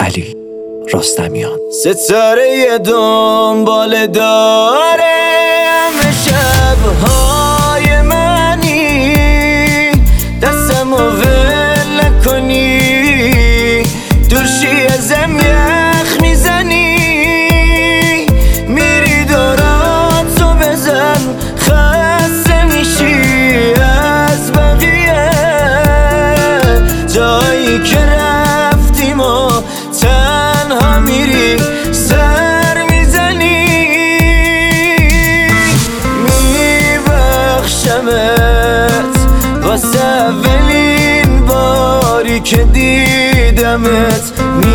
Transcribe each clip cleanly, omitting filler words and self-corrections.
علی رستمیان. ستاره دنبال داره همه شبهای منی، دستمو ول نکنی، دوشی ازم یخ میزنی، میری دوراتو بزن خسته میشی از بقیه، جایی که رفتیم و تنها میری سر میزنی، میبخشمت واسه اولین باری که دیدمت،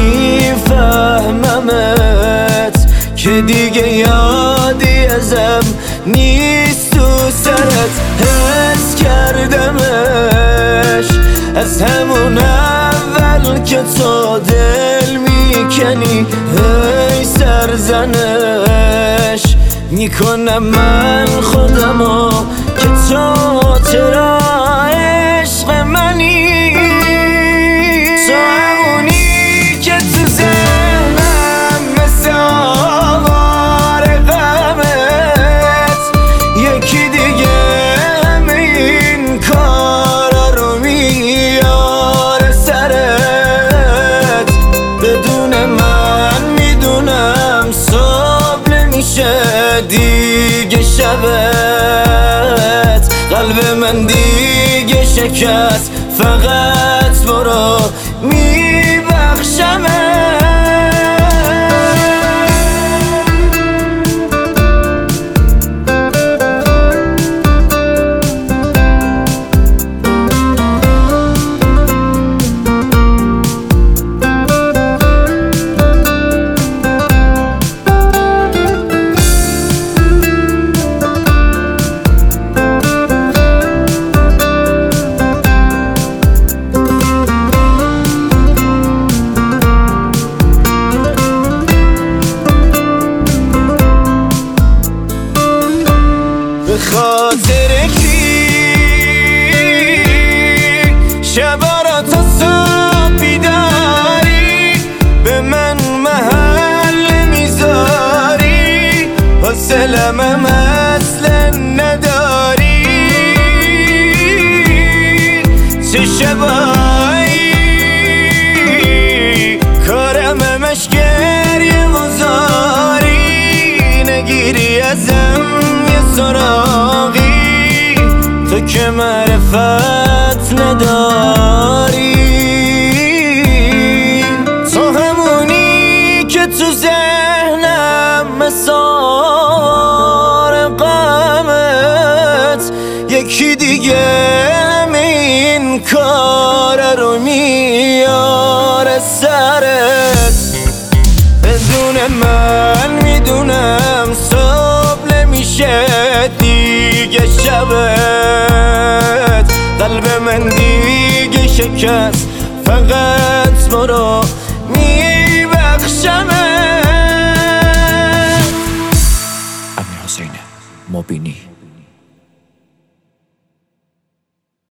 میفهممت که دیگه یادی ازم نیست، تو سرت حس کردمش از همون اول که تو دل میکنی، هی سرزنش میکنم من خودمو که تو چرا عشق منی، تو همونی که تو ذهنم مثل آوار غمت، یکی دیگه همه این کارا رو میاره سرت، بدون من میدونم صبح نمیشه دیگه شبت، قلب من دیگه شکست، فقط برو میبخشمت. به خاطر کی شبا را تا صبح بیداری، به من محل میذاری، حوصله‌ام اصلا نداری، چه شبایی کارم همش گریه گذاری، نگیری ازم سراغی، تو که معرفت نداری، تو همونی که تو ذهنم مثار غمت، یکی دیگه همه این کار رو میاره سرت، بدون من میدونم صبح نمیشه دیگه شبت، قلب من دیگه شکست، فقط برو میبخشمت. امیرحسین مبینی.